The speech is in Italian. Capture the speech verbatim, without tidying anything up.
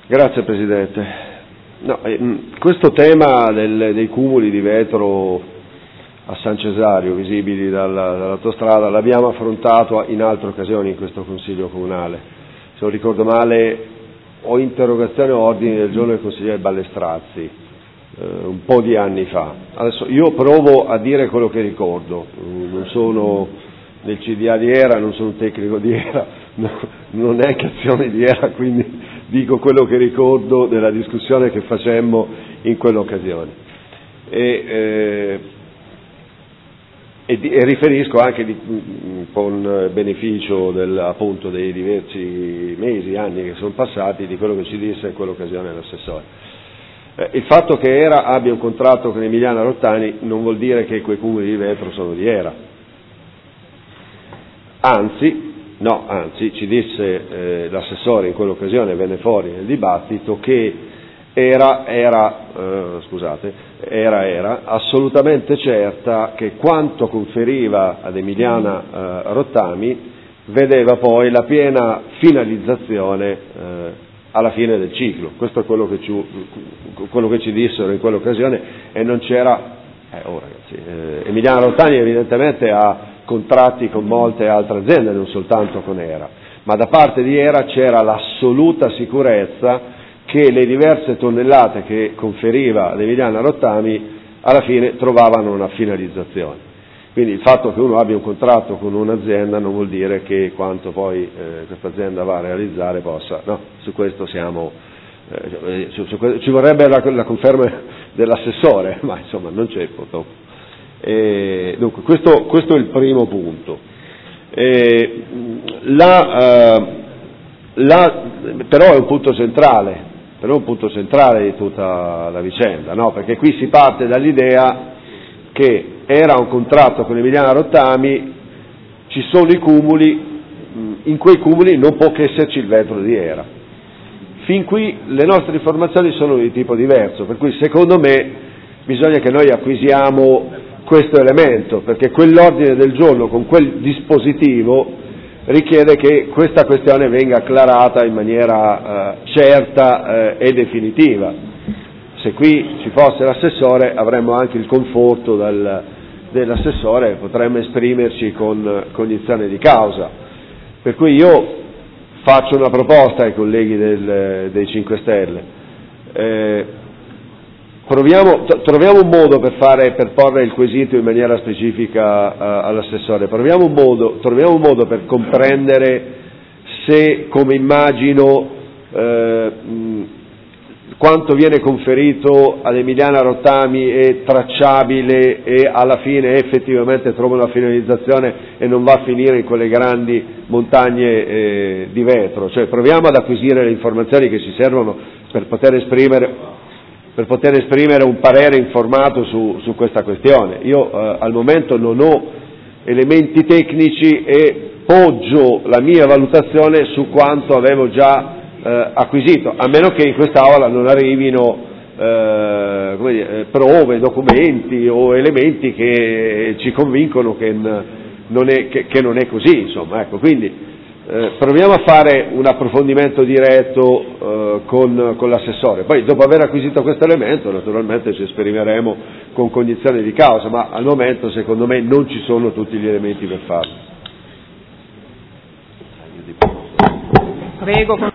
Grazie Presidente. No, eh, questo tema del, dei cumuli di vetro a San Cesario visibili dalla, dall'autostrada l'abbiamo affrontato in altre occasioni in questo Consiglio Comunale. Se non ricordo male o interrogazione o ordini del giorno del consigliere Ballestrazzi eh, un po' di anni fa. Adesso io provo a dire quello che ricordo, non sono del C D A di Era, non sono un tecnico di Era, no, non è che azione di Era, quindi dico quello che ricordo della discussione che facemmo in quell'occasione. E, eh, e, di, e riferisco anche di, con beneficio del, appunto dei diversi mesi, anni che sono passati, di quello che ci disse in quell'occasione l'assessore. Eh, il fatto che Era abbia un contratto con Emiliana Rottani non vuol dire che quei cumuli di vetro sono di Era. Anzi, no, anzi, ci disse eh, l'assessore in quell'occasione, venne fuori nel dibattito, che era, era, eh, scusate, era, era assolutamente certa che quanto conferiva ad Emiliana eh, Rottami vedeva poi la piena finalizzazione eh, alla fine del ciclo. Questo è quello che ci, quello che ci dissero in quell'occasione e non c'era, eh, oh ragazzi, eh, Emiliana Rottami evidentemente ha contratti con molte altre aziende, non soltanto con Era, ma da parte di Era c'era l'assoluta sicurezza che le diverse tonnellate che conferiva ad Emiliana Rottami alla fine trovavano una finalizzazione. Quindi il fatto che uno abbia un contratto con un'azienda non vuol dire che quanto poi eh, questa azienda va a realizzare possa, no, su questo siamo, eh, su, su, ci vorrebbe la, la conferma dell'assessore, ma insomma non c'è purtroppo. Eh, dunque, questo, questo è il primo punto. Eh, la, eh, la, però è un punto centrale, però è un punto centrale di tutta la vicenda, no? Perché qui si parte dall'idea che era un contratto con Emiliana Rottami, ci sono i cumuli, in quei cumuli non può che esserci il vetro di Era. Fin qui le nostre informazioni sono di tipo diverso, per cui secondo me bisogna che noi acquisiamo questo elemento, perché quell'ordine del giorno con quel dispositivo richiede che questa questione venga acclarata in maniera eh, certa eh, e definitiva. Se qui ci fosse l'assessore avremmo anche il conforto del, dell'assessore e potremmo esprimerci con cognizione di causa. Per cui io faccio una proposta ai colleghi del, dei cinque Stelle. Eh, Proviamo, troviamo un modo per, fare, per porre il quesito in maniera specifica uh, all'assessore, proviamo un modo, troviamo un modo per comprendere se, come immagino, eh, mh, quanto viene conferito ad Emiliana Rottami è tracciabile e alla fine effettivamente trova una finalizzazione e non va a finire in quelle grandi montagne eh, di vetro. Cioè proviamo ad acquisire le informazioni che ci servono per poter esprimere per poter esprimere un parere informato su, su questa questione. Io eh, al momento non ho elementi tecnici e poggio la mia valutazione su quanto avevo già eh, acquisito, a meno che in quest'Aula non arrivino eh, come dire, prove, documenti o elementi che ci convincono che non è, che, che non è così, insomma, ecco, quindi Eh, proviamo a fare un approfondimento diretto eh, con, con l'assessore, poi dopo aver acquisito questo elemento naturalmente ci esprimeremo con cognizione di causa, ma al momento secondo me non ci sono tutti gli elementi per farlo. Prego.